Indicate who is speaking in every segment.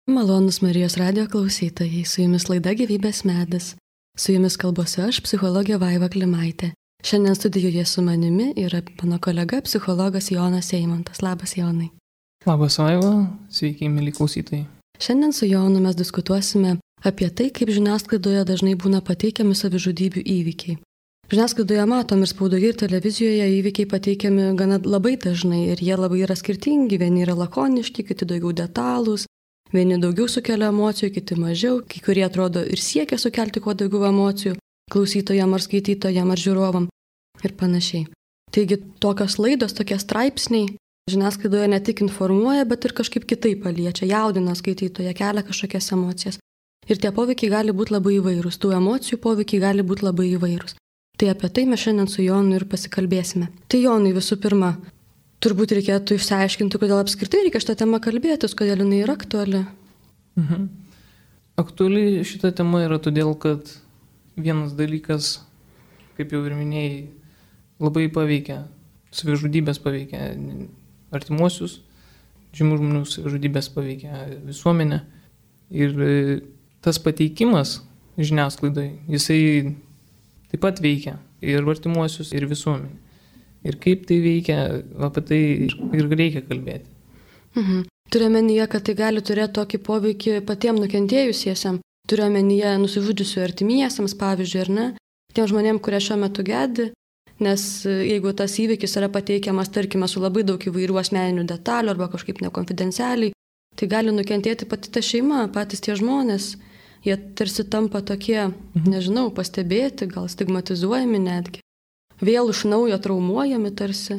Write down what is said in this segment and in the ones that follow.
Speaker 1: Malonus Marijos radijo klausytojai, su jumis laida Gyvybės medis. Su jumis kalbuosi aš, psichologė Vaiva Klimaitė. Šiandien studijoje su manimi yra mano kolega, psichologas Jonas Eimantas. Labas, Jonai.
Speaker 2: Labas, Vaiva. Sveiki, mėly klausytojai.
Speaker 1: Šiandien su Jonu mes diskutuosime apie tai, kaip žiniasklaidoje dažnai būna pateikiami savižudybių įvykiai. Žiniasklaidoje matom ir spaudoje, ir televizijoje įvykiai pateikiami gana labai dažnai ir jie labai yra skirtingi. Vieni yra lakoniški, kiti daugiau detalūs. Vieni daugiau sukelia emocijų, kiti mažiau, kai kurie atrodo ir siekia sukelti kuo daugiau emocijų klausytojam ar skaitytojam ar žiūrovam ir panašiai. Taigi tokios laidos, tokie straipsniai žiniasklaidoje ne tik informuoja, bet ir kažkaip kitaip paliečia, jaudina skaitytoją, kelia kažkokias emocijas. Ir tie poveikiai gali būti labai įvairūs, tų emocijų poveikiai gali būti labai įvairūs. Tai apie tai mes šiandien su Jonu ir pasikalbėsime. Tai Jonai, visų pirma, turbūt reikėtų išsiaiškinti, kodėl apskritai reikia šitą temą kalbėtis, kodėl jinai yra aktuali.
Speaker 2: Aktuali šita tema yra todėl, kad vienas dalykas, kaip jau ir minėjai, labai paveikia, savižudybės paveikia artimuosius, žymių žmonių savižudybės paveikia visuomenę. Ir tas pateikimas žiniasklaidai, jisai taip pat veikia ir artimuosius, ir visuomenę. Ir kaip tai veikia, apie tai ir reikia kalbėti.
Speaker 1: Turiu omenyje, kad tai gali turėti tokį poveikį patiems nukentėjusiesiems. Turiu omenyje nusižudžiusių artimiesiems, pavyzdžiui, ar ne? Tiem žmonėms, kurie šiuo metu gedi, nes jeigu tas įvykis yra pateikiamas, tarkime, su labai daug įvairių asmeninių detalių arba kažkaip nekonfidencialiai, tai gali nukentėti pati ta šeima, patys tie žmonės. Jie tarsi tampa tokie, nežinau, pastebėti, gal stigmatizuojami netgi. Vėl iš naujo traumuojami tarsi.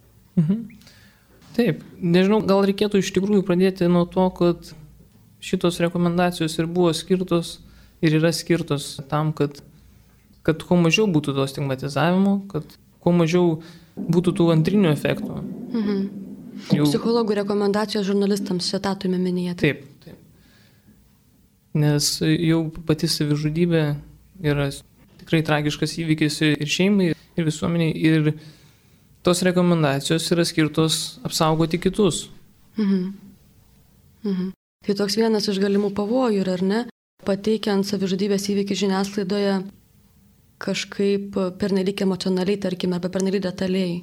Speaker 2: Taip, nežinau, gal reikėtų iš tikrųjų pradėti nuo to, kad šitos rekomendacijos ir buvo skirtos ir yra skirtos tam, kad kuo mažiau būtų to stigmatizavimo, kad kuo mažiau būtų tų antrinių efektų.
Speaker 1: Psichologų rekomendacijos žurnalistams šitą turime minėti.
Speaker 2: Taip. Nes jau pati savižudybė yra tikrai tragiškas įvykis ir šeimai, ir visuomeniai, ir tos rekomendacijos yra skirtos apsaugoti kitus.
Speaker 1: Tai toks vienas iš galimų pavojų, ar ne? Pateikiant savižudybės įvykį žiniasklaidoje kažkaip pernelyg emocionaliai, tarkime, arba pernelyg detaliai.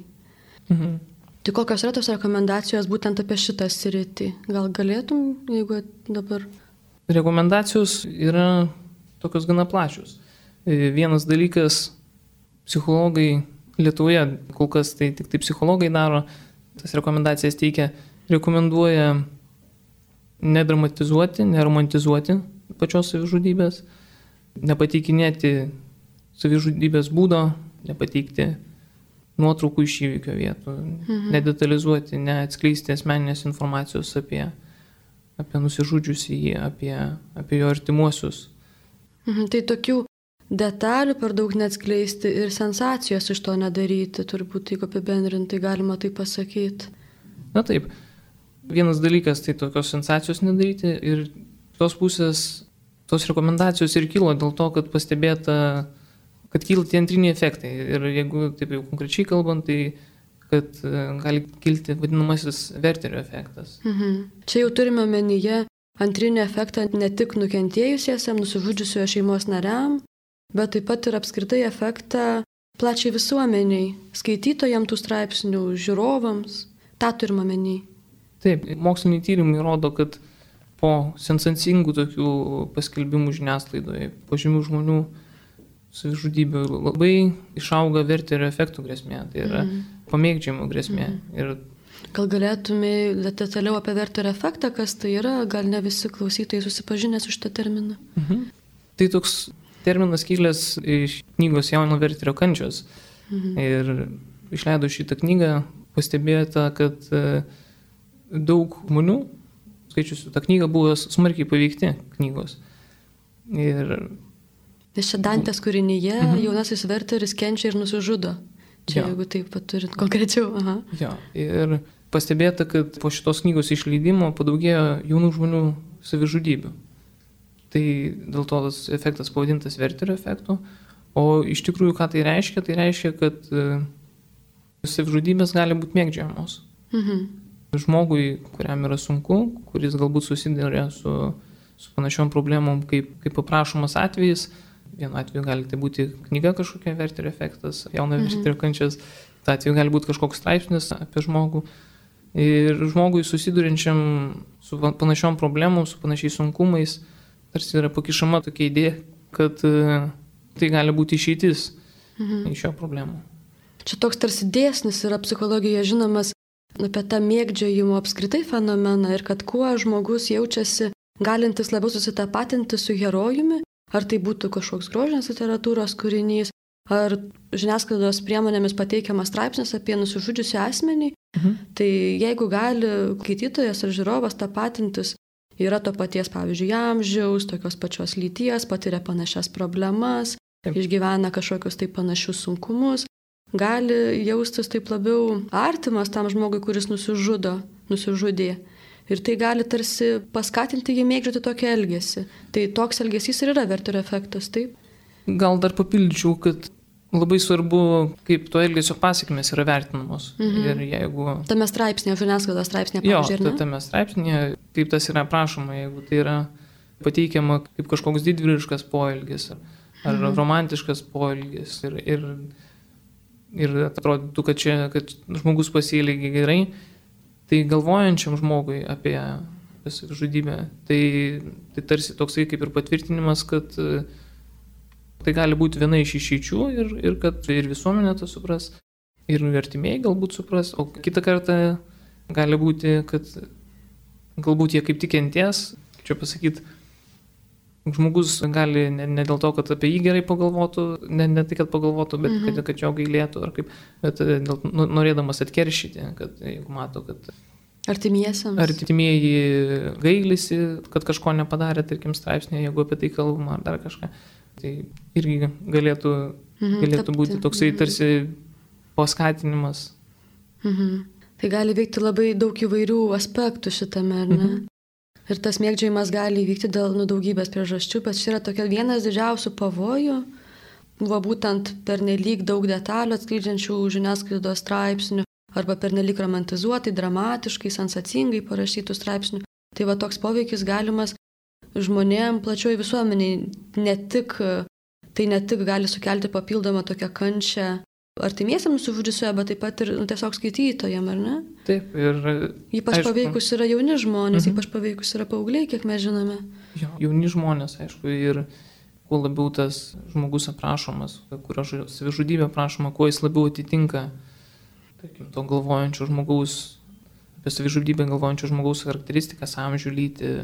Speaker 1: Tai kokios yra tos rekomendacijos būtent apie šitą sritį? Gal galėtum, jeigu dabar...
Speaker 2: Rekomendacijos yra tokios gana plačios. Vienas dalykas, psichologai Lietuvoje, kol kas tai tik tai psichologai daro, tas rekomendacijas teikia, rekomenduoja nedramatizuoti, neromantizuoti pačios savižudybės, nepateikinėti savižudybės būdo, nepateikti nuotraukų iš įvykio vietų, nedetalizuoti, neatskleisti asmeninės informacijos apie nusižudžiusį, apie jo artimuosius.
Speaker 1: Tai tokių detalių per daug neatskleisti ir sensacijos iš to nedaryti, turbūt taip apibendrintai galima tai pasakyti.
Speaker 2: Na taip, vienas dalykas tai tokios sensacijos nedaryti ir tos pusės, tos rekomendacijos ir kilo dėl to, kad pastebėta, kad kyla tie antriniai efektai. Ir jeigu taip jau konkrečiai kalbant, tai kad gali kilti vadinamasis Werterio efektas.
Speaker 1: Čia jau turime omenyje antrinį efektą ne tik nukentėjusiesiem, nusižudžiusiojo šeimos nariam, bet taip pat ir apskritai efektą plačiai visuomeniai, skaitytojams tų straipsnių, žiūrovams. Ta turime omeny.
Speaker 2: Taip, moksliniai tyrimai rodo, kad po sensacingų tokių paskelbimų žiniasklaidoje, po žymių žmonių savižudybių labai išauga Werterio efektų grėsmė, tai yra pamėgdžiamo grėsmė. Ir
Speaker 1: gal galėtumai detaliau apie Werterio efektą, kas tai yra, gal ne visi klausytojai susipažinę su šitą terminą.
Speaker 2: Tai toks terminas kilęs iš knygos Jauno Werterio kančios. Ir išleido šitą knygą, pastebėta, kad daug žmonių, skaičiusių tą knygą, buvo smarkiai paveikti knygos.
Speaker 1: Nes čia Dantės kūrinyje jaunasis Werteris kenčia ir nusižudo. Čia jeigu taip pat turit konkrečiau.
Speaker 2: Ir pastebėta, kad po šitos knygos išleidimo padaugėjo jaunų žmonių savižudybių. Tai dėl to tas efektas pavadintas Werterio efektu. O iš tikrųjų, ką tai reiškia? Tai reiškia, kad savižudybės gali būti mėgdžiamos. žmogui, kuriam yra sunku, kuris galbūt susiduria su panašiom problemom, kaip paprašomas atvejis. Vienu atveju gali tai būti knyga kažkokia Werterio efektas, jauno Werterio kančias, tai atveju gali būti kažkoks straipsnis apie žmogų. Ir žmogui susidurinčiam su panašiom problemom, su panašiais sunkumais, tarsi yra pakišama tokia idėja, kad tai gali būti išeitis iš šio problemų.
Speaker 1: Čia toks tarsi dėsnis yra psichologijoje žinomas apie tą mėgdžiojimo apskritai fenomeną ir kad kuo žmogus jaučiasi galintis labiau susitapatinti su herojumi, ar tai būtų kažkoks grožinės literatūros kūrinys, ar žiniasklaidos priemonėmis pateikiamas straipsnis apie nusižudžiusį asmenį, tai jeigu gali skaitytojas ar žiūrovas tapatintis, yra to paties, pavyzdžiui, amžiaus, tokios pačios lyties, patiria panašias problemas, išgyvena kažkokius tai panašius sunkumus, gali jaustis taip labiau artimas tam žmogui, kuris nusižudė. Ir tai gali tarsi paskatinti jį mėgdžioti tokį elgesį. Tai toks elgesys ir yra Werterio efektas, taip?
Speaker 2: Gal dar papildyčiau, kad labai svarbu, kaip to elgesio pasekmės yra vertinamos. Ir jeigu...
Speaker 1: Tame straipsnėje, žiniasklaidos straipsnėje, pavyzdžiui,
Speaker 2: ar ne? Jo, tame straipsnėje, kaip tas yra aprašoma, jeigu tai yra pateikiama kaip kažkoks didvyriškas poelgis, ar romantiškas poelgis, ir atrodytų, kad žmogus pasielgė gerai, tai galvojančiam žmogui apie savižudybę, tai tarsi toksai kaip ir patvirtinimas, kad tai gali būti viena iš išeičių ir kad ir visuomenė to supras, ir artimieji galbūt supras, o kitą kartą gali būti, kad galbūt jie kaip tik kenties, čia pasakyti, žmogus gali ne dėl to, kad apie jį gerai pagalvotų, ne tai, kad pagalvotų, bet kad jo gailėtų, bet norėdamas atkeršyti, kad jeigu mato, kad artimieji gailisi, kad kažko nepadarė, tarkim, straipsnėje, jeigu apie tai kalbama ar dar kažką, tai irgi galėtų būti toksai tarsi paskatinimas.
Speaker 1: Tai gali veikti labai daug įvairių aspektų šitame, ar ne? Ir tas mėgdžiojimas gali įvykti dėl daugybės priežasčių, bet čia yra tokia vienas didžiausių pavojų, buvo būtent pernelyg daug detalių atskleidžiančių žiniasklaidos straipsnių, arba pernelyg romantizuotai, dramatiškai, sensacingai parašytų straipsnių. Tai va toks poveikis galimas žmonėm plačioj visuomeniai, tai ne tik gali sukelti papildomą tokią kančią artimiesiam nusižudžiusioje, bet taip pat ir tiesiog skaitytojam, ar ne?
Speaker 2: Taip, ir...
Speaker 1: Ypač paveikus yra jauni žmonės, ypač paveikus yra paaugliai, kiek mes žinome.
Speaker 2: Jo, jauni žmonės, aišku, ir kuo labiau tas žmogus aprašomas, kurio savižudybė aprašoma, kuo jis labiau atitinka, tarkim, to galvojančio žmogaus, apie savižudybę galvojančio žmogaus charakteristikas, amžių, lytį,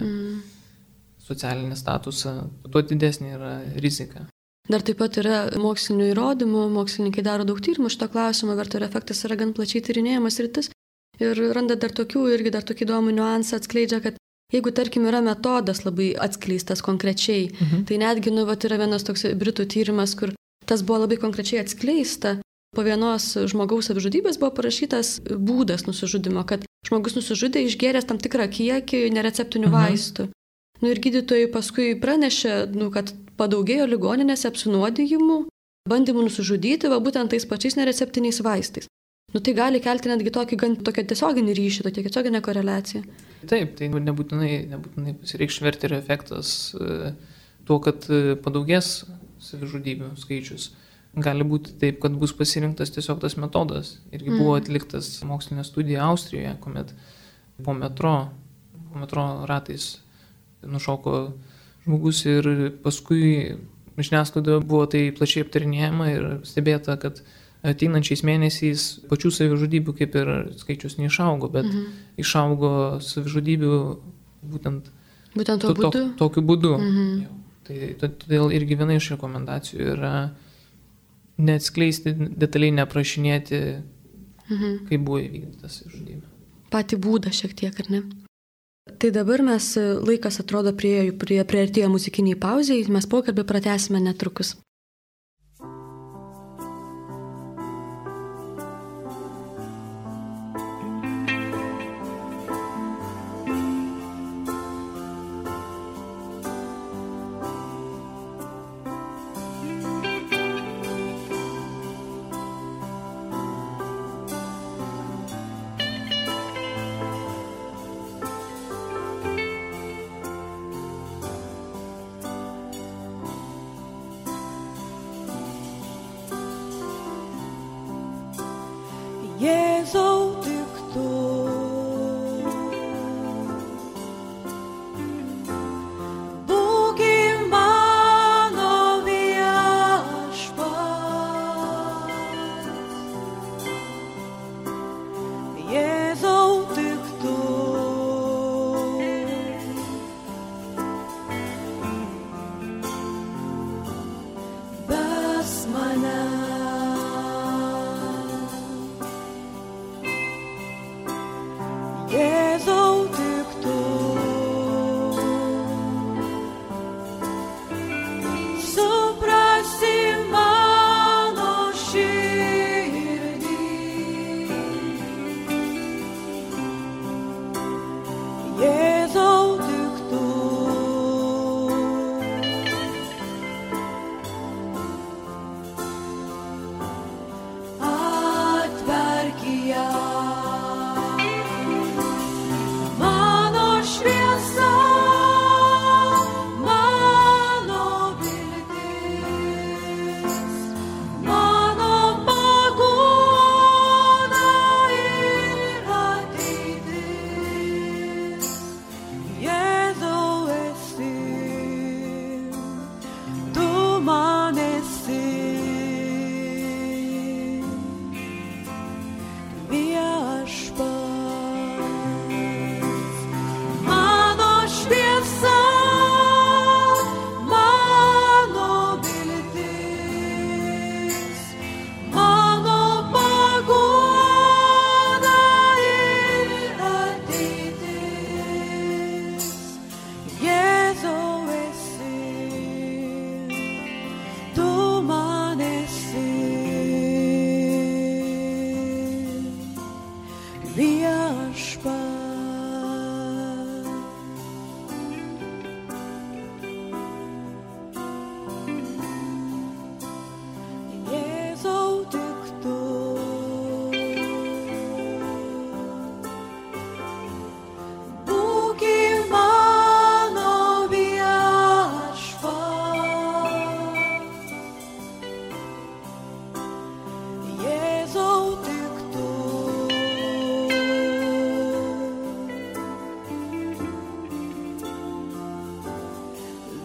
Speaker 2: socialinį statusą, tuo didesnė yra rizika.
Speaker 1: Dar taip pat yra mokslinių įrodymų, mokslininkai daro daug tyrimų šito klausimo, Werterio efektas yra gan plačiai tyrinėjamas sritis ir randa dar tokį įdomų niuansą, atskleidžia, kad jeigu, tarkim, yra metodas labai atskleistas konkrečiai, tai netgi, yra vienas toks britų tyrimas, kur tas buvo labai konkrečiai atskleista, po vienos žmogaus savižudybės buvo parašytas būdas nusižudimo, kad žmogus nusižudė išgėręs tam tikrą kiekį nereceptinių vaistų. Ir gydytojai paskui pranešė, kad padaugėjo ligoninėse apsinuodijimų, bandymų nusižudyti, būtent tais pačiais nereceptiniais vaistais. Tai gali kelti netgi tokią tiesioginį ryšį, tokią tiesioginę koreliaciją.
Speaker 2: Taip, tai nebūtinai pasireikš Werterio efektas tuo, kad padaugės savižudybių skaičius. Gali būti taip, kad bus pasirinktas tiesiog tas metodas. Irgi buvo atliktas mokslinė studija Austrijoje, kuomet po metro ratais nušoko žmogus ir paskui žiniasklaidoje buvo tai plačiai aptarinėjama ir stebėta, kad ateinančiais mėnesiais pačių savižudybių kaip ir skaičius neišaugo, bet išaugo savižudybių būtent tokiu būdu. Tai todėl irgi viena iš rekomendacijų yra neatskleisti, detaliai neaprašinėti, kaip buvo įvykdyta savižudybė.
Speaker 1: Patį būdą šiek tiek, ar ne? Tai dabar laikas atrodo priartėjo muzikiniai pauzei, mes pokalbį pratęsime netrukus.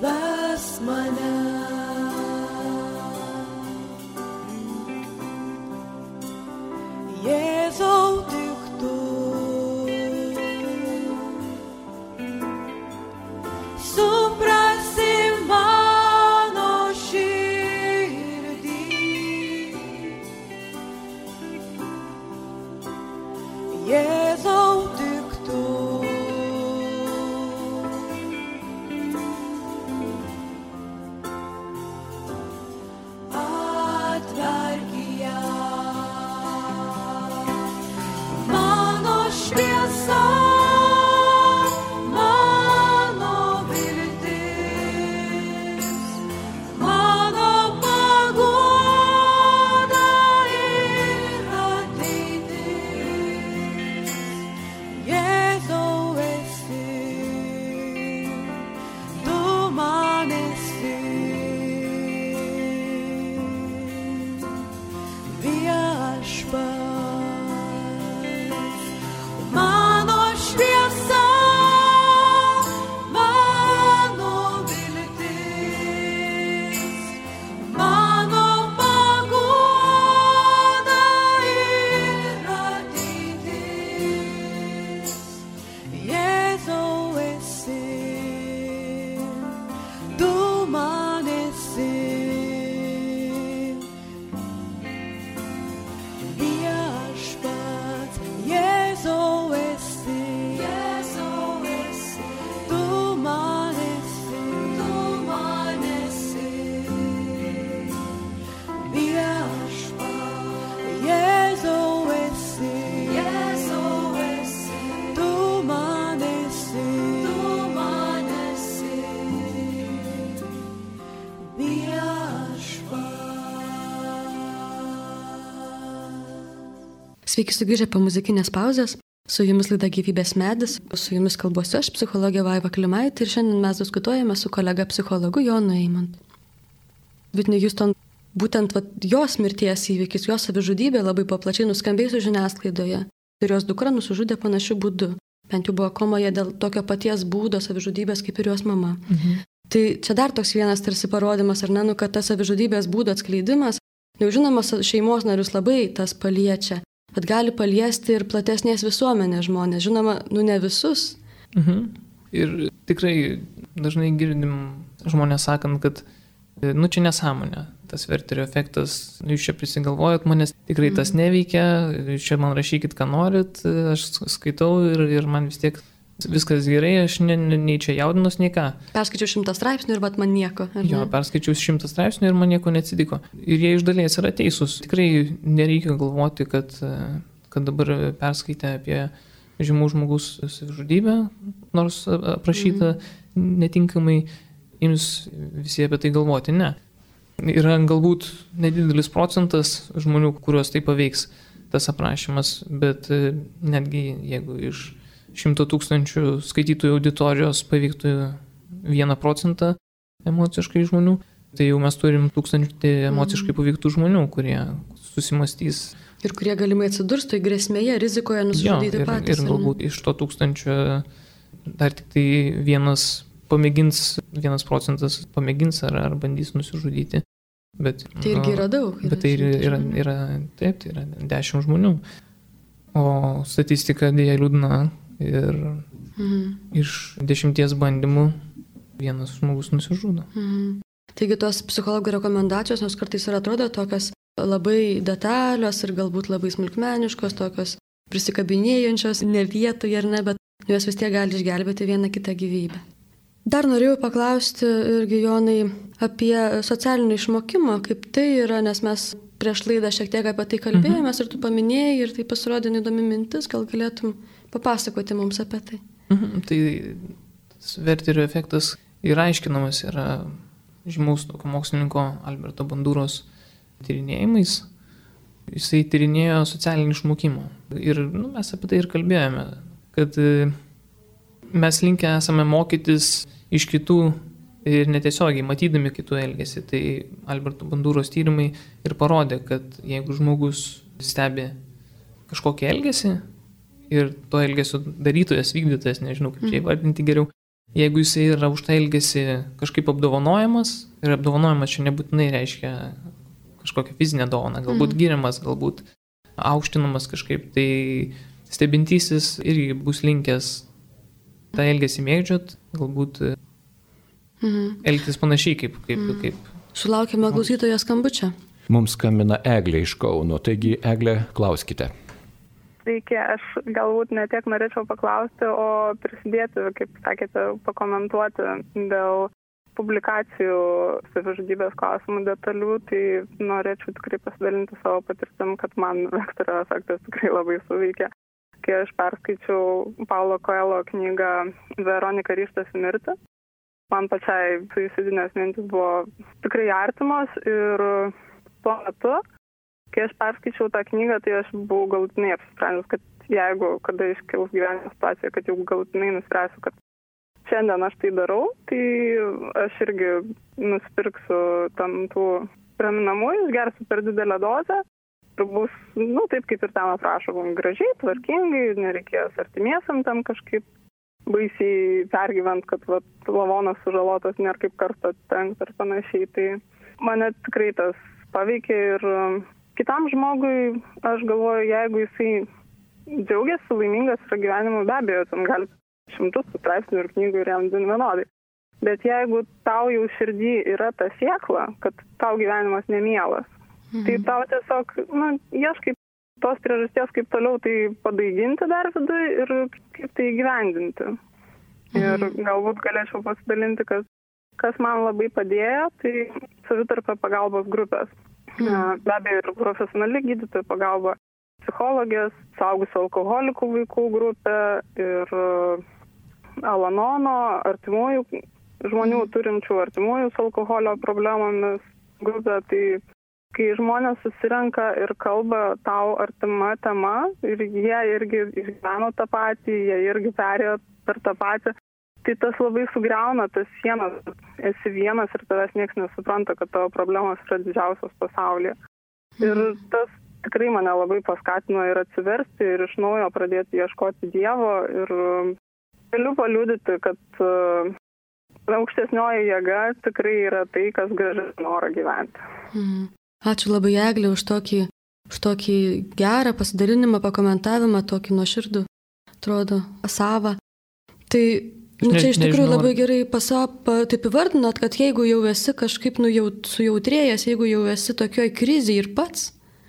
Speaker 3: ves mane. Jėzau, tik tu suprasi mano širdį. Jėzau, tik tu atverk ją. Mano šviesa, mano viltis, mano paguoda ir ateitis. Jėzau esi, tu man esi. Viešpats, mano šviesa, mano viltis, mano paguoda ir ateitis. Jėzau esi, tu man esi. Viešpats, Jėzau esi, tu man esi, Viešpats, Jėzau esi, tu man esi, Viešpats.
Speaker 1: Sveiki sugrįžę po muzikinės pauzės. Su jumis laida Gyvybės medis. Su jumis kalbuosiu aš, psichologė Vaiva Klimaitė, ir šiandien mes diskutuojame su kolega psichologu Jonu Eimantu. Whitney Houston, būtent jos mirties įvykis, jos savižudybė labai plačiai nuskambėjusi žiniasklaidoje. Ir jos dukra nusižudė panašiu būdu. Bent jau buvo komoje dėl tokio paties būdo savižudybės kaip ir jos mama. Tai čia dar toks vienas tarsi parodymas, ar ne, kad tas savižudybės būdo atskleidimas, jau žinomas šeimos narius labai tas paliečia, bet gali paliesti ir platesnės visuomenės žmonės. Žinoma, ne visus.
Speaker 2: Ir tikrai dažnai girdim žmonės sakant, kad čia nesąmonė, tas Werterio efektas, jūs čia prisigalvojat, manęs tikrai tas neveikia, čia man rašykit, ką norit, aš skaitau ir man vis tiek viskas gerai, aš nei čia jaudinos, nei ką.
Speaker 1: Perskaičiau 100 straipsnių ir man nieko.
Speaker 2: Jo, perskaičiau 100 straipsnių ir man nieko neatsitiko. Ir jie iš dalies yra teisūs. Tikrai nereikia galvoti, kad dabar perskaitę apie žymų žmogus savižudybę, nors aprašyta netinkamai, ims visi apie tai galvoti. Ne. Yra galbūt nedidelis procentas žmonių, kuriuos tai paveiks tas aprašymas, bet netgi jeigu iš 100 000 skaitytojų auditorijos paveiktų 1% emociškai žmonių, tai jau mes turim 1000 emociškai paveiktų žmonių, kurie susimastys.
Speaker 1: Ir kurie galimai atsidurs toj grėsmėje, rizikoje nusižudyti patys.
Speaker 2: Ir galbūt iš to 1000 dar tik tai 1% pamėgins ar bandys nusižudyti. Bet,
Speaker 1: tai irgi yra daug.
Speaker 2: Bet tai yra 10 žmonių. O statistika dėja liūdna. Ir iš 10 bandymų 1 žmogus nusižudo.
Speaker 1: Taigi tos psichologų rekomendacijos nors kartais ir atrodo tokios labai detalios ir galbūt labai smulkmeniškos, tokios prisikabinėjančios, ne vietoje ar ne, bet jos vis tiek gali išgelbėti vieną kitą gyvybę. Dar norėjau paklausti irgi, Jonai, apie socialinį išmokimą, kaip tai yra, nes mes prieš laidą šiek tiek apie tai kalbėjomės ir tu paminėjai ir tai pasirodė įdomi mintis, gal galėtum papasakoti mums apie tai.
Speaker 2: Tai Werterio efektas yra aiškinamas, yra žymaus tokio mokslininko Alberto Bandūros tyrinėjimais. Jisai tyrinėjo socialinį išmokimą. Ir mes apie tai ir kalbėjome, kad mes linkę esame mokytis iš kitų ir netiesiogiai matydami kitų elgesį. Tai Alberto Bandūros tyrimai ir parodė, kad jeigu žmogus stebi kažkokį elgesį ir to elgesio darytojas, vykdytojas, nežinau kaip čia įvardinti geriau, jeigu jisai yra už tą elgesį kažkaip apdovanojamas, ir apdovanojimas čia nebūtinai reiškia kažkokią fizinę dovaną, galbūt giriamas, galbūt aukštinamas kažkaip, tai stebintysis irgi bus linkęs tą elgesį mėgdžiot, galbūt elgtis panašiai kaip.
Speaker 1: Sulaukime klausytojo skambučio.
Speaker 4: Mums skambina Eglė iš Kauno, taigi Eglė, klauskite.
Speaker 5: Sveiki, aš galbūt ne tiek norėčiau paklausti, o prisidėti, kaip sakėte, pakomentuoti dėl publikacijų savižudybės klausimų detalių, tai norėčiau tikrai pasidalinti savo patirtim, kad man Vektorio efektas tikrai labai suveikė. Kai aš perskaičiau Paulo Coelho knygą Veronika ryžtasi mirti, man pačiai suicidinės mintis buvo tikrai artimos ir tuo metu, kai aš perskaičiau tą knygą, tai aš buvau galutinai apsisprendęs, kad jeigu kada iškils gyvenimo situacija, kad jau galutinai nuspręsiu, kad šiandien aš tai darau, tai aš irgi nusipirksiu tam tų raminamųjų, išgersiu per didelę dozę ir bus, taip kaip ir ten aprašo, gražiai, tvarkingai, nereikės artimiesiam tam kažkaip baisiai pergyvent, kad lavonas sužalotas nėra kaip karsto tenkt ir panašiai. Tai mane tikrai tas paveikė ir kitam žmogui, aš galvoju, jeigu jisai džiaugiasi, laimingas yra gyvenimu, be abejo, ten gali šimtus straipsnių ir knygų ir jam vienodai. Bet jeigu tau jau širdį yra ta siekla, kad tau gyvenimas nemielas, tai tau tiesiog, ieškai tos priežasties, kaip toliau tai padaiginti dar vidui ir kaip tai įgyvendinti. Ir galbūt galėčiau pasidalinti, kas man labai padėjo, tai savitarpio pagalbos grupės. Be abejo, ir profesionali gydytojų pagalba, psichologės, suaugusių alkoholikų vaikų grupė ir Al-Anono, artimųjų žmonių turinčių artimųjų su alkoholio problemomis grupė. Tai kai žmonės susirenka ir kalba tau artima tema ir jie irgi išgyveno tą patį, jie irgi perėjo per tą patį, tai tas labai sugriauna tas sienas. Esi vienas ir tavęs niekas nesupranta, kad tavo problemos yra didžiausios pasaulyje. Ir tas tikrai mane labai paskatino ir atsiversti ir iš naujo pradėti ieškoti Dievo ir galiu paliudyti, kad aukštesnioji jėga tikrai yra tai, kas grąžina norą gyventi.
Speaker 1: Ačiū labai, Eglė, už tokį gerą pasidalinimą, pakomentavimą, tokį nuoširdų, atrodo, savą. Tai čia iš tikrųjų labai gerai taip įvardinot, kad jeigu jau esi kažkaip sujautrėjęs, jeigu jau esi tokioj krizėj ir pats,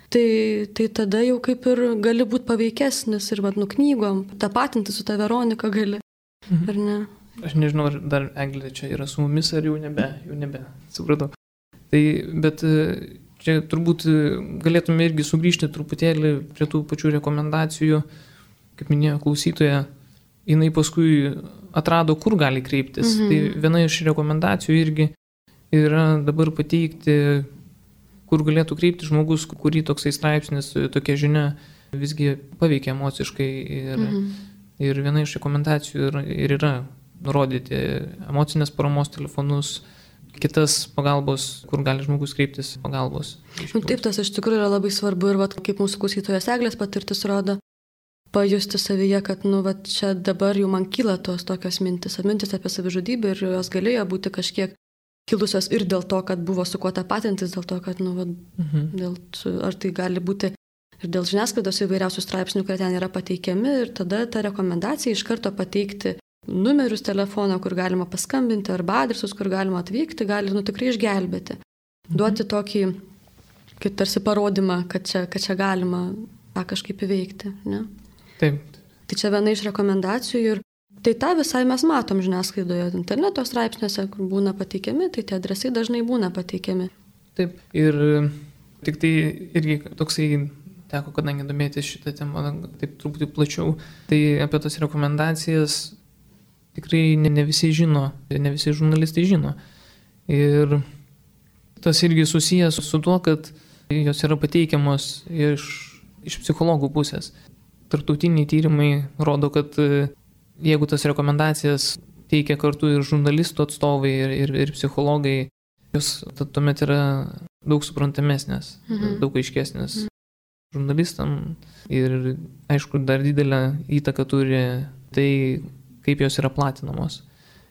Speaker 1: tai tada jau kaip ir gali būti paveikesnis ir knygom, tapatinti su ta Veronika gali, ar ne?
Speaker 2: Aš nežinau, ar dar Eglė čia yra su mumis, ar jau nebe, supratau. Tai, bet čia turbūt galėtume irgi sugrįžti truputėlį prie tų pačių rekomendacijų, kaip minėjo klausytoja, jinai paskui atrado, kur gali kreiptis. Tai viena iš rekomendacijų irgi yra dabar pateikti, kur galėtų kreipti žmogus, kurį toksai straipsnis, tokia žinia visgi paveikia emociškai. Ir viena iš rekomendacijų ir yra nurodyti emocinės paramos telefonus, kitas pagalbos, kur gali žmogus kreiptis pagalbos.
Speaker 1: Taip, tas iš tikrųjų yra labai svarbu ir kaip mūsų klausytojas Eglės patirtis rodo, pajusti savyje, kad čia dabar jau man kyla tos tokios mintis apie savižudybę ir jos galėjo būti kažkiek kilusios ir dėl to, kad buvo su kuo tapatintis, dėl to, kad ar tai gali būti ir dėl žiniasklaidos įvairiausių straipsnių, kurie ten yra pateikiami ir tada ta rekomendacija iš karto pateikti numerius telefono, kur galima paskambinti, arba adresus, kur galima atvykti, gali tikrai išgelbėti. Duoti tokį, kaip tarsi parodymą, kad čia galima tą kažkaip įveikti. Ne?
Speaker 2: Taip.
Speaker 1: Tai čia viena iš rekomendacijų ir tai tą visai mes matom žiniasklaidoje, interneto straipsniuose, kur būna pateikiami, tai tie adresai dažnai būna pateikiami.
Speaker 2: Taip, ir tik tai irgi toksai teko, kadangi domėtis šitą temą, taip truputį plačiau, tai apie tas rekomendacijas tikrai ne visi žino, ne visi žurnalistai žino. Ir tas irgi susijęs su tuo, kad jos yra pateikiamos iš psichologų pusės. Tarptautiniai tyrimai rodo, kad jeigu tas rekomendacijas teikia kartu ir žurnalistų atstovai, ir psichologai, jos tuomet yra daug suprantamesnės, daug aiškesnės žurnalistam. Ir aišku, dar didelę įtaką turi tai, kaip jos yra platinamos.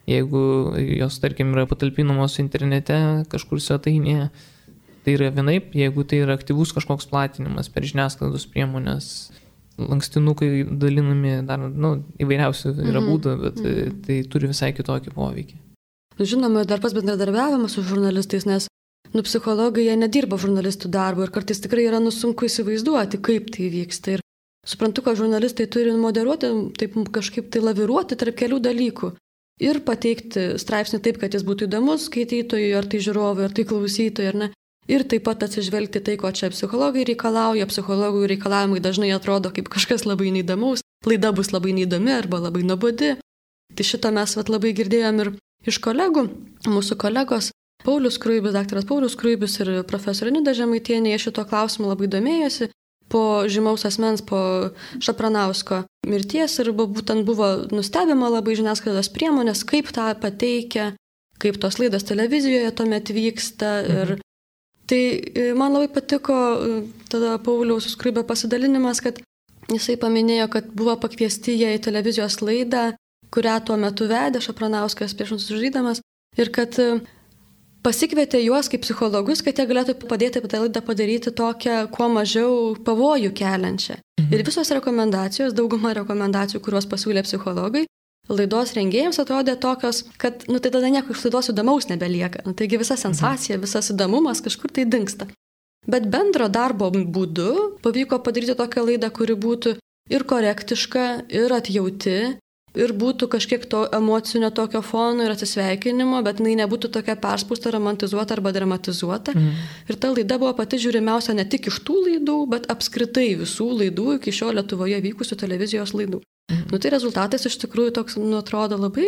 Speaker 2: Jeigu jos, tarkim, yra patalpinamos internete kažkur svetainėje, tai yra vienaip, jeigu tai yra aktyvus kažkoks platinimas per žiniasklaidos priemonės, lankstinukai dalinami, dar įvairiausių yra būdų, bet tai turi visai kitokį poveikį.
Speaker 1: Žinoma, dar pas bendradarbiavimas su žurnalistais, nes psichologai jie nedirba žurnalistų darbo ir kartais tikrai yra sunku įsivaizduoti, kaip tai vyksta. Ir suprantu, kad žurnalistai turi moderuoti, taip kažkaip tai laviruoti tarp kelių dalykų. Ir pateikti straipsnį taip, kad jis būtų įdomus skaitytojui, ar tai žiūrovui, ar tai klausytojui, ar ne. Ir taip pat atsižvelgti tai, ko čia psichologai reikalauja. Psichologų reikalavimai dažnai atrodo kaip kažkas labai neįdomaus, laida bus labai neįdomi arba labai nuobodi. Tai šitą mes labai girdėjom ir iš kolegų, mūsų kolegos Paulius Skruibis, daktaras Paulius Skruibis ir profesorė Nida Žemaitienė šito klausimu labai domėjosi. Po žymaus asmens, po Šapranausko mirties ir būtent buvo nustebima labai žiniasklaidos priemonės, kaip tą pateikia, kaip tos laidos televizijoje tuomet vyksta. Ir tai man labai patiko tada Pauliaus Skruibio pasidalinimas, kad jisai paminėjo, kad buvo pakviesti jie į televizijos laidą, kurią tuo metu vedė Šapranauskas prieš nusižudydamas ir kad pasikvietė juos kaip psichologus, kad jie galėtų padėti tą laidą padaryti tokią, kuo mažiau pavojų keliančią. Ir visos rekomendacijos, dauguma rekomendacijų, kuriuos pasiūlė psichologai, laidos rengėjams atrodė tokios, kad tai tada nieko iš laidos įdomaus nebelieka. Taigi visa sensacija, visas įdomumas kažkur tai dingsta. Bet bendro darbo būdu pavyko padaryti tokią laidą, kuri būtų ir korektiška, ir atjauti, ir būtų kažkiek to emocinio tokio fono ir atsisveikinimo, bet jinai nebūtų tokia perspausta, romantizuota arba dramatizuota. Ir ta laida buvo pati žiūrimiausia ne tik iš tų laidų, bet apskritai visų laidų iki šiol Lietuvoje vykusių televizijos laidų. Tai rezultatas iš tikrųjų toks, atrodo labai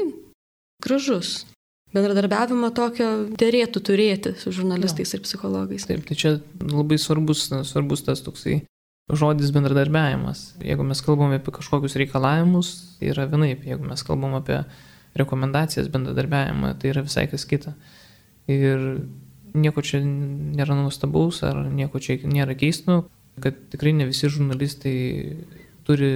Speaker 1: gražus. Bendradarbiavimo tokio derėtų turėti su žurnalistais ir psichologais.
Speaker 2: Taip, tai čia labai svarbus tas toksai žodis bendradarbiavimas. Jeigu mes kalbame apie kažkokius reikalavimus, tai yra vienaip. Jeigu mes kalbame apie rekomendacijas bendradarbiavimą, tai yra visai kas kita. Ir nieko čia nėra nuostabaus, ar nieko čia nėra keistų, kad tikrai ne visi žurnalistai turi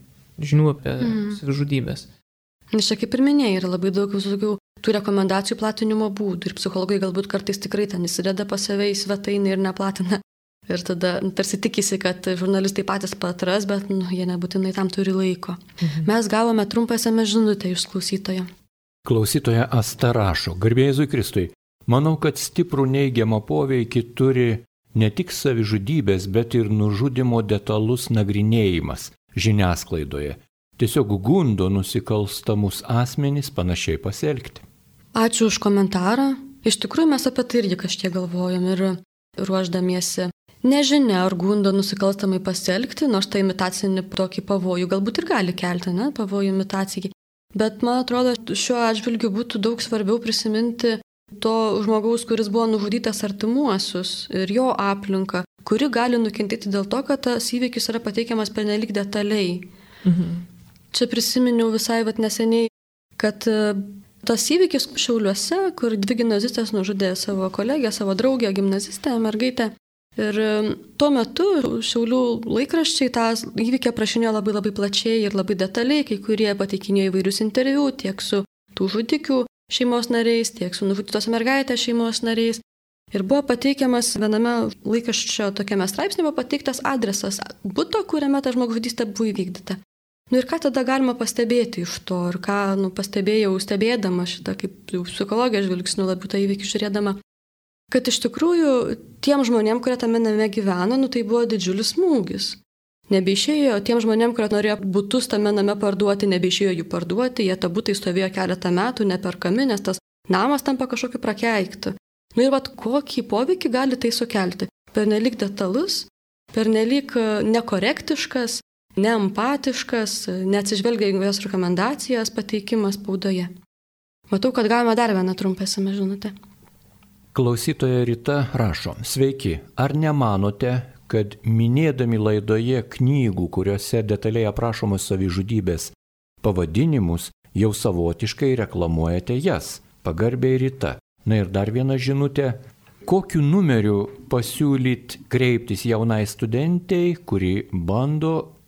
Speaker 2: žinių apie savižudybės.
Speaker 1: Nes čia kaip ir minėjai, yra labai daug visokių tų rekomendacijų platinimo būdų ir psichologai galbūt kartais tikrai ten įsideda pas save į svetainę ir neplatina. Ir tada tarsi tikisi, kad žurnalistai patys patras, bet jie nebūtinai tam turi laiko. Mes gavome trumpą SMS žinutę iš klausytojo.
Speaker 4: Klausytoja Asta rašo: Garbė Jėzui Kristui, manau, kad stiprų neigiamą poveikį turi ne tik savižudybės, bet ir nužudimo detalus nagrinėjimas žiniasklaidoje. Tiesiog gundo nusikalstamus asmenys panašiai pasielgti.
Speaker 1: Ačiū už komentarą. Iš tikrųjų mes apie tai irgi kažkiek galvojam ir ruošdamiesi. Nežinia, ar gundo nusikalstamai pasielgti, nors tą imitacinį tokį pavojų galbūt ir gali kelti, pavojų imitacijai. Bet man atrodo, šiuo atžvilgiu būtų daug svarbiau prisiminti to žmogaus, kuris buvo nužudytas artimuosius ir jo aplinką, kuri gali nukentėti dėl to, kad tas įvykis yra pateikiamas pernelyg detaliai. Čia prisiminiau visai neseniai, kad tas įvykis Šiauliuose, kur 2 gimnazistės nužudė savo kolegę, savo draugę, gimnazistę, mergaitę. Ir tuo metu Šiaulių laikraščiai tą įvykį aprašinėjo labai plačiai ir labai detaliai, kai kurie pateikinėjo įvairius interviu tiek su tų žudikių šeimos nariais, tiek su nužudytos mergaitės šeimos nariais. Ir buvo pateikiamas viename laikraščio tokiame straipsnėje, buvo pateiktas adresas buto, kuriame ta žmogžudystė buvo įvykdyta. Ir ką tada galima pastebėti iš to, ir ką pastebėjau stebėdama šitą, kaip psichologijos žvilgsniu labiau tą įvykį žiūrėdama, kad iš tikrųjų tiem žmonėm, kurie tame name gyveno, tai buvo didžiulis smūgis. Nebeišėjo tiem žmonėm, kurie norėjo butus tame name parduoti, nebeišėjo jų parduoti, jie tą butai stovėjo keletą metų neperkami, nes tas namas tampa kažkokiu prakeiktu. Ir kokį poveikį gali tai sukelti? Pernelyg detalus, pernelyg nekorektiškas, neempatiškas, neatsižvelgia į įvairias rekomendacijas pateikimas spaudoje. Matau, kad galime dar vieną trumpą SMS žinutę.
Speaker 4: Klausytoja Rita rašo: Sveiki, ar nemanote, kad minėdami laidoje knygų, kuriuose detaliai aprašomos savižudybės pavadinimus, jau savotiškai reklamuojate jas? Pagarbiai Rita. Na ir dar viena žinutė. Kokiu numeriu pasiūlyt kreiptis jaunai studentei, kuri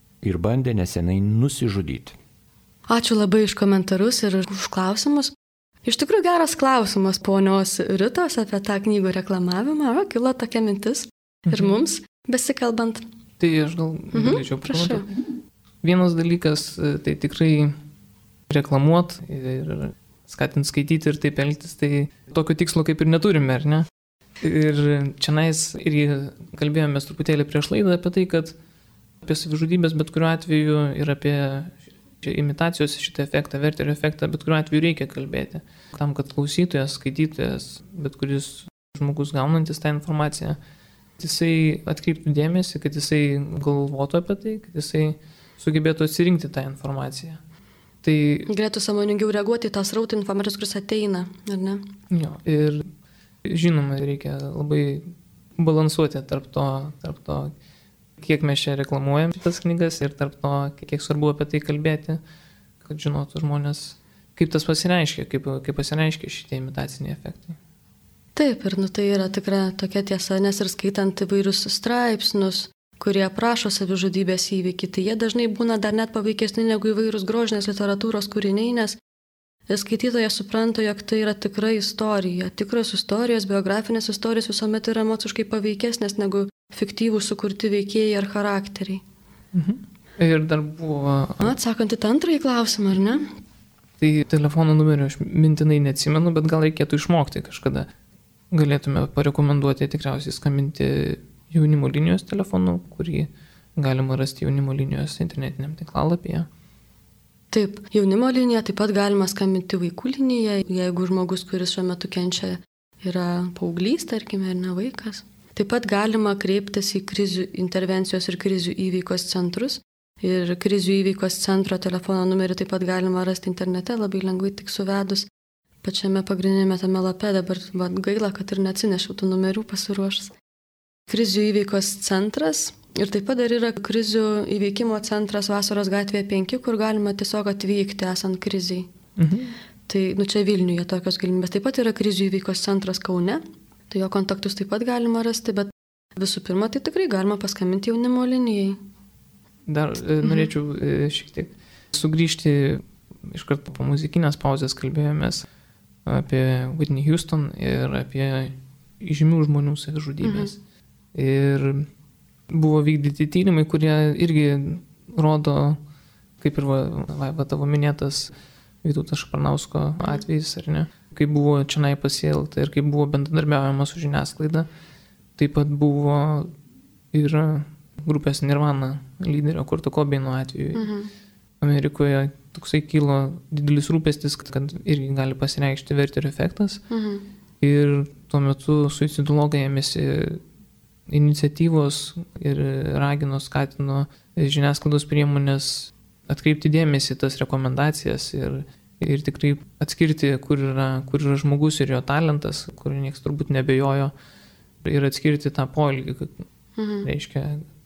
Speaker 4: bandė nesenai nusižudyti?
Speaker 1: Ačiū labai už komentarus ir už klausimus. Iš tikrųjų geras klausimas ponios Ritos apie tą knygų reklamavimą. Kilo tokia mintis ir mums besikalbant.
Speaker 2: Tai aš gal galėčiau pakomentuoti. Vienas dalykas, tai tikrai reklamuot ir skatinti skaityti ir taip elgtis, tai tokio tikslo kaip ir neturime, ar ne? Ir čianais irgi kalbėjomės truputėlį prieš laidą apie tai, kad apie savižudybės bet kuriuo atveju ir apie imitacijos šitą efektą, verterio efektą, bet kuriuo atveju reikia kalbėti. Tam, kad klausytojas, skaitytojas, bet kuris žmogus gaunantis tą informaciją, jisai atkreiptų dėmesį, kad jisai galvotų apie tai, kad jisai sugebėtų atsirinkti tą informaciją. Tai
Speaker 1: galėtų sąmoningiau reaguoti į tą srautą informacijos, kuris ateina, ar ne?
Speaker 2: Jo, ir žinoma, reikia labai balansuoti tarp to, kiek mes čia reklamuojam šitas knygas ir tarp to, kiek svarbu apie tai kalbėti, kad žinotų žmonės, kaip tas pasireiškia, kaip pasireiškia šitie imitaciniai efektai.
Speaker 1: Taip, ir tai yra tikra tokia tiesa, nes ir skaitant įvairius straipsnius, kurie aprašo savižudybės įvykį, tai jie dažnai būna dar net paveikesni negu įvairūs grožinės literatūros kūriniai, nes skaitytojas supranta, jog tai yra tikra istorija. Tikros istorijos, biografinės istorijos visuomet yra emociškai paveikesnės negu fiktyvų sukurti veikėjai ar charakteriai.
Speaker 2: Ir dar buvo...
Speaker 1: Atsakant į tą antrąjį klausimą, ar ne?
Speaker 2: Tai telefono numerio aš mintinai neatsimenu, bet gal reikėtų išmokti kažkada. Galėtume parekomenduoti tikriausiai skambinti jaunimo linijos telefonu, kurį galima rasti jaunimo linijos internetiniam tinklalapyje.
Speaker 1: Taip, jaunimo linija, taip pat galima skambinti vaikų liniją, jeigu žmogus, kuris šiuo metu kenčia, yra paauglys, tarkime, ir ne vaikas. Taip pat galima kreiptis į krizių intervencijos ir krizių įveikos centrus. Ir krizių įveikos centro telefono numerį taip pat galima rasti internete, labai lengvai tik suvedus. Pačiame pagrindinėme tame lape dabar gaila, kad ir neatsinešiau tų numerių pasiruošus. Krizių įveikos centras ir taip pat dar yra krizių įveikimo centras Vasaros gatvėje 5, kur galima tiesiog atvykti esant kriziai. Tai čia Vilniuje tokios galimybės. Taip pat yra krizių įveikos centras Kaune, tai jo kontaktus taip pat galima rasti, bet visų pirma, tai tikrai galima paskambinti jaunimo linijai.
Speaker 2: Dar norėčiau šiek tiek sugrįžti, iškart po muzikinės pauzės kalbėjomės apie Whitney Houston ir apie žymių žmonių savižudybės. Ir buvo vykdyti tyrimai, kurie irgi rodo, kaip ir tavo minėtas Vytautas Šparnausko atvejis, ar ne, kaip buvo čionai pasielgta ir kaip buvo bendradarbiaujama su žiniasklaida. Taip pat buvo ir grupės Nirvana lyderio Kurto Cobaino atveju. Amerikoje toksai kilo didelis rūpestis, kad irgi gali pasireikšti verterio efektas. Ir tuo metu suicidologai ėmėsi iniciatyvos ir ragino, skatino žiniasklaidos priemonės atkreipti dėmesį tas rekomendacijas ir tikrai atskirti, kur yra žmogus ir jo talentas, kur niekas turbūt nebejojo, ir atskirti tą poelgį, reiškia,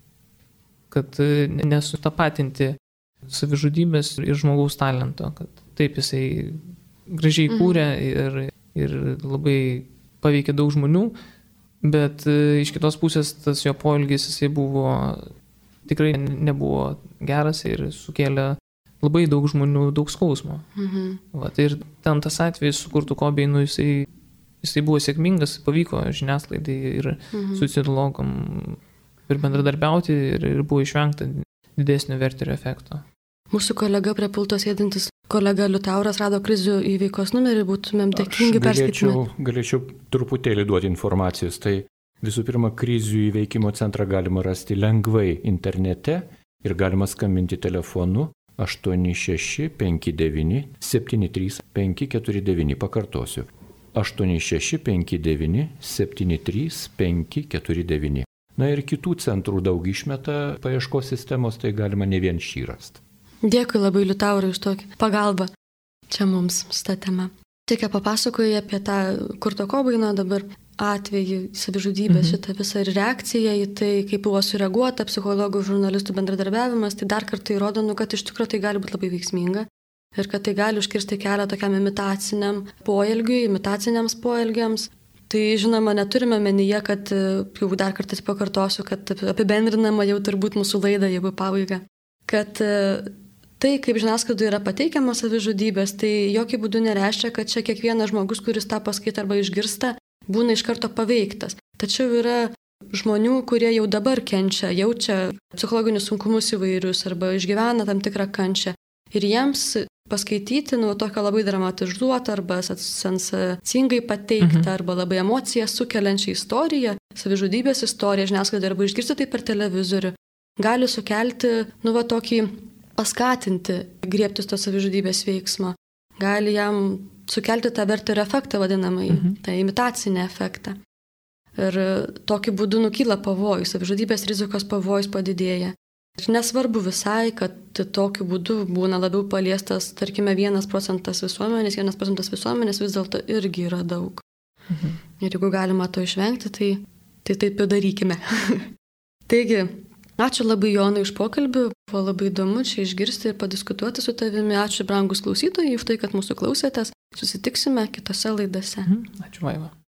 Speaker 2: kad nesutapatinti savižudybės ir žmogaus talento, kad taip jisai gražiai kūrė ir labai paveikė daug žmonių, bet iš kitos pusės tas jo poelgis jisai buvo tikrai nebuvo geras ir sukėlė labai daug žmonių daug skausmo. Ir ten tas atvejis su Kurtu Cobainu jisai buvo sėkmingas, pavyko žiniasklaidai ir suicidologam ir bendradarbiauti ir buvo išvengta didesnio verterio efekto.
Speaker 1: Mūsų kolega prie pulto sėdintis kolega Liutauras rado krizių įveikos numerį, būtumėm dėkingi perskaitytumėt.
Speaker 4: Galėčiau truputėlį duoti informacijos. Tai visų pirma, krizių įveikimo centrą galima rasti lengvai internete ir galima skambinti telefonu 8659 73549. Pakartosiu. 8659 73549. Na ir kitų centrų daug išmeta paieškos sistemos, tai galima ne vien šį rasti.
Speaker 1: Dėkui labai Liutaurai už tokį pagalbą čia mums šitą temą. Tik papasakojai apie tą Kurto Cobaino dabar atvejį, savižudybės šitą visą ir reakciją į tai, kaip buvo sureaguota, psichologų, žurnalistų bendradarbiavimas, tai dar kartą įrodo, kad iš tikrųjų tai gali būti labai veiksminga ir kad tai gali užkirsti kelią tokiam imitaciniam poelgiui, imitaciniams poelgiams. Tai žinoma, neturime menyje, kad jau dar kartais pakartosiu, kad apibendrinama jau turbūt mūsų laida, jeigu pabaiga, kad tai, kaip žiniasklaidoje yra pateikiamas savižudybės, tai jokių būdų nereiškia, kad čia kiekvienas žmogus, kuris tą paskaitą arba išgirsta, būna iš karto paveiktas. Tačiau yra žmonių, kurie jau dabar kenčia, jaučia psichologinius sunkumus įvairius arba išgyvena tam tikrą kančią. Ir jiems paskaityti, tokią labai dramatizuotą arba sensacingai pateiktą arba labai emociją sukeliančią istoriją, savižudybės istoriją žiniasklaidoje arba išgirsti tai per televizorių, gali sukelti, tokį paskatinti griebtis to savižudybės veiksmo. Gali jam sukelti tą Werterio efektą vadinamąjį, tą imitacinį efektą. Ir tokiu būdu nukyla pavojus, savižudybės rizikos pavojus padidėja. Ir nesvarbu visai, kad tokiu būdu būna labiau paliestas, tarkime, 1% visuomenės, 1% visuomenės vis dėlto irgi yra daug. Ir jeigu galima to išvengti, tai taip ir darykime. Taigi, ačiū labai Jonai už pokalbį, buvo labai įdomu čia išgirsti ir padiskutuoti su tavimi. Ačiū brangus klausytojai už tai, kad mūsų klausėtės. Susitiksime kitose laidose.
Speaker 2: Ačiū Vaiva.